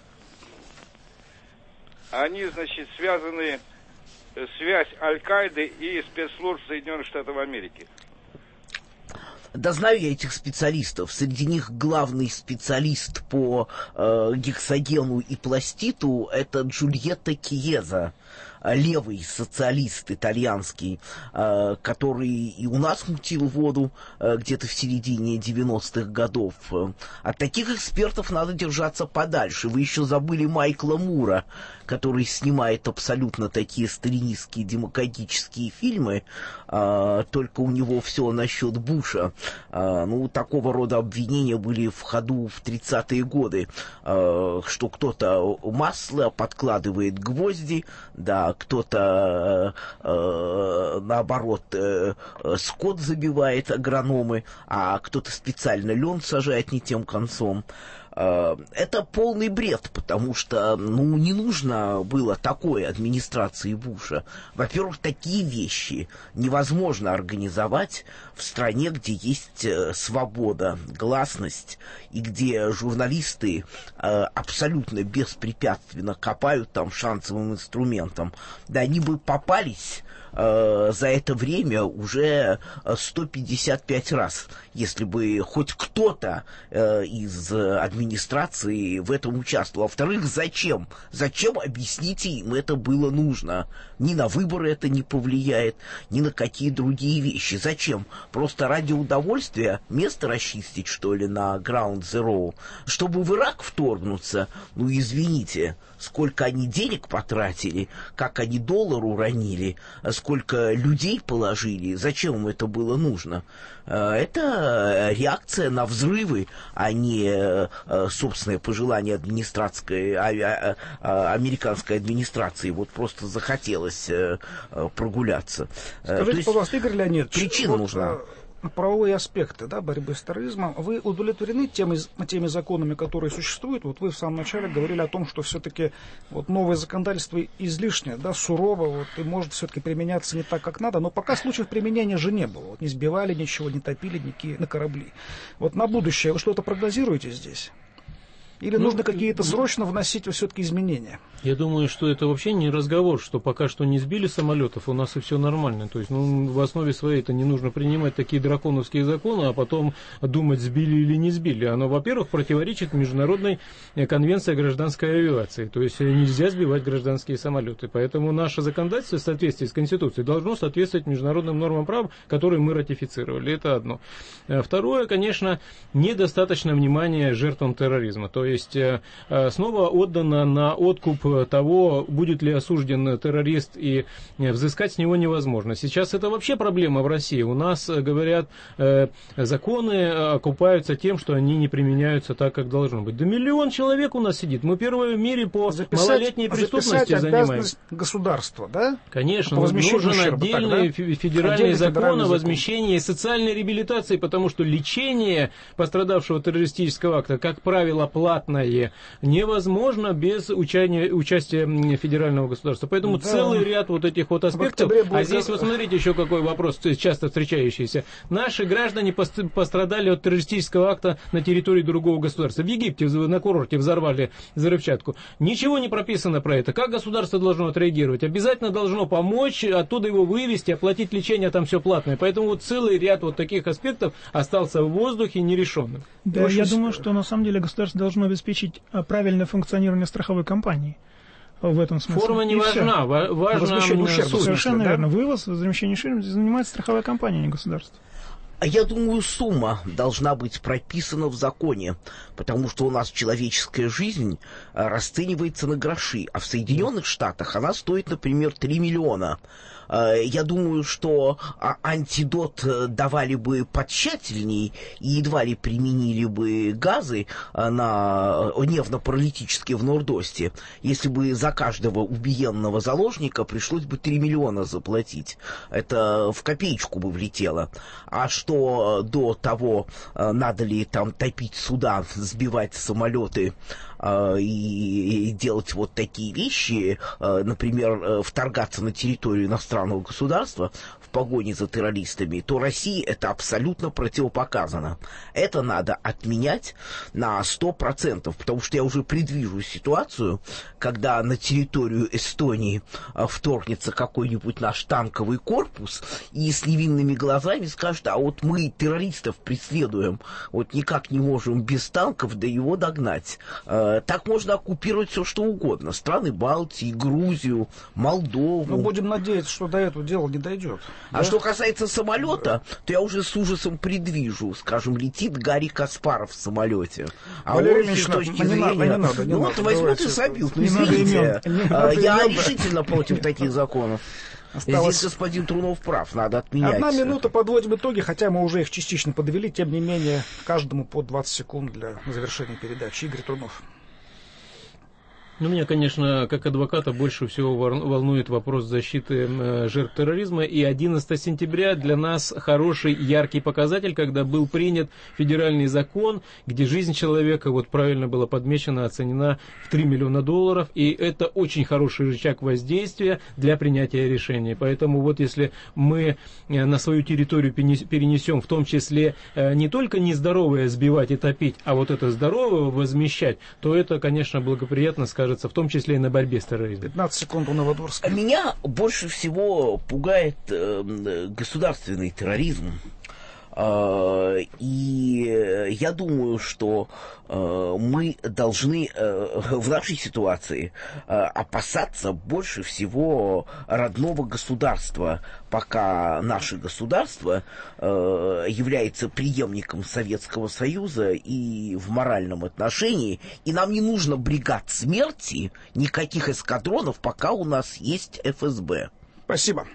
они, значит, связаны, связь Аль-Каиды и спецслужб Соединенных Штатов Америки. Да знаю я этих специалистов. Среди них главный специалист по гексогену и пластиту — это Джульетта Киеза. левый социалист итальянский, который и у нас мутил воду где-то в середине 90-х годов. От таких экспертов надо держаться подальше. Вы еще забыли Майкла Мура, который снимает абсолютно такие сталинистские демагогические фильмы, только у него все насчет Буша. Такого рода обвинения были в ходу в 30-е годы, что кто-то масло подкладывает гвозди, да, кто-то наоборот скот забивает, агрономы, а кто-то специально лен сажает не тем концом. Это полный бред, потому что, не нужно было такой администрации Буша. Во-первых, такие вещи невозможно организовать в стране, где есть свобода, гласность, и где журналисты абсолютно беспрепятственно копают там шансовым инструментом. Да они бы попались за это время уже 155 раз, если бы хоть кто-то из администрации в этом участвовал. Во-вторых, зачем? Зачем, объясните им, это было нужно? Ни на выборы это не повлияет, ни на какие другие вещи. Зачем? Просто ради удовольствия место расчистить, что ли, на Ground Zero? Чтобы в Ирак вторгнуться? Извините, сколько они денег потратили, как они доллар уронили, сколько людей положили, зачем им это было нужно? Это реакция на взрывы, а не собственное пожелание американской администрации. Вот просто захотелось прогуляться. Скажите, пожалуйста, Игорь Леонидович, причина нужна. Правовые аспекты борьбы с терроризмом. Вы удовлетворены теми законами, которые существуют? Вот вы в самом начале говорили о том, что все-таки новое законодательство излишнее, сурово, и может все-таки применяться не так, как надо, но пока случаев применения же не было. Не сбивали ничего, не топили никакие на корабли. На будущее вы что-то прогнозируете здесь? Или нужно какие-то срочно вносить все-таки изменения? Я думаю, что это вообще не разговор, что пока что не сбили самолетов, у нас и все нормально. То есть, в основе своей это не нужно принимать такие драконовские законы, а потом думать, сбили или не сбили. Оно, во-первых, противоречит Международной конвенции о гражданской авиации. То есть, нельзя сбивать гражданские самолеты. Поэтому наше законодательство в соответствии с Конституцией должно соответствовать международным нормам права, которые мы ратифицировали. Это одно. Второе, конечно, недостаточно внимания жертвам терроризма. То есть, снова отдано на откуп того, будет ли осужден террорист, и взыскать с него невозможно. Сейчас это вообще проблема в России. У нас, говорят, законы окупаются тем, что они не применяются так, как должно быть. Да 1 миллион человек у нас сидит. Мы первые в мире по малолетней преступности занимаем. Государства, да? Конечно, нужен отдельный федеральный закон о возмещении и социальной реабилитации, потому что лечение пострадавшего террористического акта, как правило, платное, невозможно без участия федерального государства. Поэтому целый ряд этих аспектов. А здесь смотрите еще какой вопрос часто встречающийся. Наши граждане пострадали от террористического акта на территории другого государства. В Египте на курорте взорвали взрывчатку. Ничего не прописано про это. Как государство должно отреагировать? Обязательно должно помочь, оттуда его вывести, оплатить лечение, там все платное. Поэтому целый ряд таких аспектов остался в воздухе нерешенным. Да, я думаю, что на самом деле государство должно обеспечить правильное функционирование страховой компании. В этом смысле. Форма не важна, важно ущерба. Совершенно верно. Вывоз, возмещение ущерба занимается страховая компания, а не государство. Я думаю, сумма должна быть прописана в законе, потому что у нас человеческая жизнь расценивается на гроши, а в Соединенных Штатах она стоит, например, 3 миллиона. Я думаю, что антидот давали бы потщательней и едва ли применили бы газы нервно-паралитические в Норд-Осте, если бы за каждого убиенного заложника пришлось бы 3 миллиона заплатить. Это в копеечку бы влетело. А что до того, надо ли там топить суда, сбивать самолеты и делать такие вещи, например, вторгаться на территорию иностранного государства в погоне за террористами, то России это абсолютно противопоказано. Это надо отменять на 100%, потому что я уже предвижу ситуацию, когда на территорию Эстонии вторгнется какой-нибудь наш танковый корпус и с невинными глазами скажет: а мы террористов преследуем, никак не можем без танков его догнать. Так можно оккупировать все, что угодно. Страны Балтии, Грузию, Молдову. Но будем надеяться, что до этого дела не дойдет. А что касается самолета, то я уже с ужасом предвижу. Скажем, летит Гарри Каспаров в самолете. А Валерий он, Ильич, с точки не зрения... надо. Ну вот возьмут и собьют. Ну, извините. Я решительно против таких законов. Здесь господин Трунов прав, надо отменять. 1 минута, подводим итоги, хотя мы уже их частично подвели, тем не менее, каждому по 20 секунд для завершения передачи. Игорь Трунов. Ну, меня, конечно, как адвоката больше всего волнует вопрос защиты жертв терроризма. И 11 сентября для нас хороший, яркий показатель, когда был принят федеральный закон, где жизнь человека, вот правильно было подмечено, оценена в $3 миллиона. И это очень хороший рычаг воздействия для принятия решений. Поэтому вот если мы на свою территорию перенесем в том числе не только нездоровое сбивать и топить, а вот это здоровое возмещать, то это, конечно, благоприятно скажется, в том числе и на борьбе с терроризмом. 15 секунд у Новодворска. Меня больше всего пугает государственный терроризм. И я думаю, что мы должны в нашей ситуации опасаться больше всего родного государства, пока наше государство является преемником Советского Союза и в моральном отношении, и нам не нужно бригад смерти, никаких эскадронов, пока у нас есть ФСБ. Спасибо.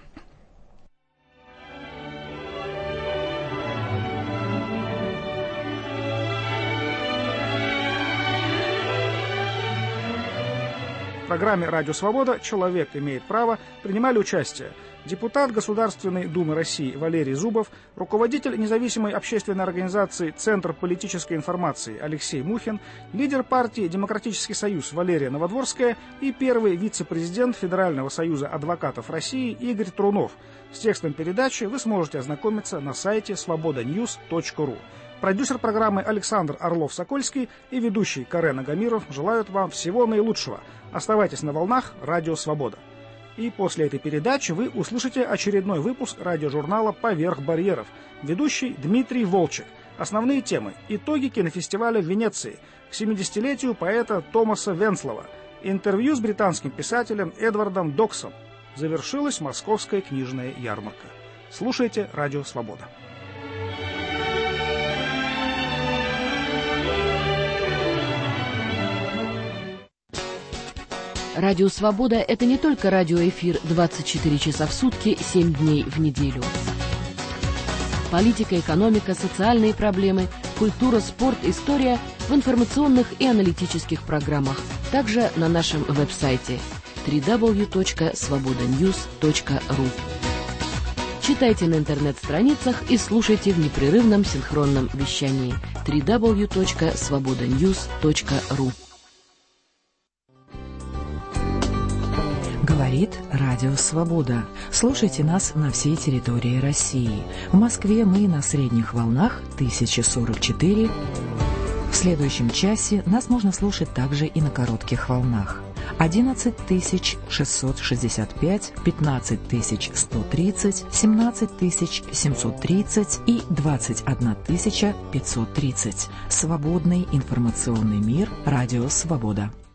В программе «Радио Свобода. Человек имеет право» принимали участие депутат Государственной Думы России Валерий Зубов, руководитель независимой общественной организации «Центр политической информации» Алексей Мухин, лидер партии «Демократический союз» Валерия Новодворская и первый вице-президент Федерального союза адвокатов России Игорь Трунов. С текстом передачи вы сможете ознакомиться на сайте svobodanews.ru. Продюсер программы Александр Орлов-Сокольский и ведущий Карен Агамиров желают вам всего наилучшего. Оставайтесь на волнах «Радио Свобода». И после этой передачи вы услышите очередной выпуск радиожурнала «Поверх барьеров». Ведущий Дмитрий Волчек. Основные темы. Итоги кинофестиваля в Венеции. К 70-летию поэта Томаса Венслова. Интервью с британским писателем Эдвардом Доксом. Завершилась Московская книжная ярмарка. Слушайте «Радио Свобода». Радио «Свобода» — это не только радиоэфир 24 часа в сутки, 7 дней в неделю. Политика, экономика, социальные проблемы, культура, спорт, история в информационных и аналитических программах. Также на нашем веб-сайте www.svobodanews.ru. Читайте на интернет-страницах и слушайте в непрерывном синхронном вещании www.svobodanews.ru. Говорит Радио Свобода. Слушайте нас на всей территории России. В Москве мы на средних волнах 1044. В следующем часе нас можно слушать также и на коротких волнах. 11665, 15130, 17730 и 21530. Свободный информационный мир. Радио Свобода.